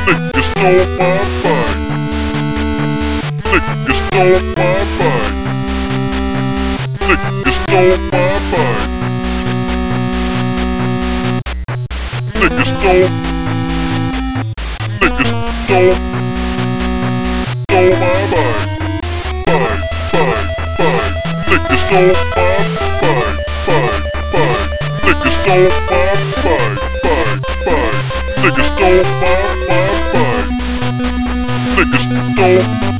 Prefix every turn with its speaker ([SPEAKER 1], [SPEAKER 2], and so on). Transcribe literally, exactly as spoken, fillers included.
[SPEAKER 1] Nigga stole my bike. Nigga stole my bike. Nigga stole my bike. Nigga stole. Nigga stole. Stole my bike. Bike, bike, bike. Nigga stole my bike. Bike, bike. Nigga stole my bike. Bike, bike. Nigga stole my, my bike. Nigga stole.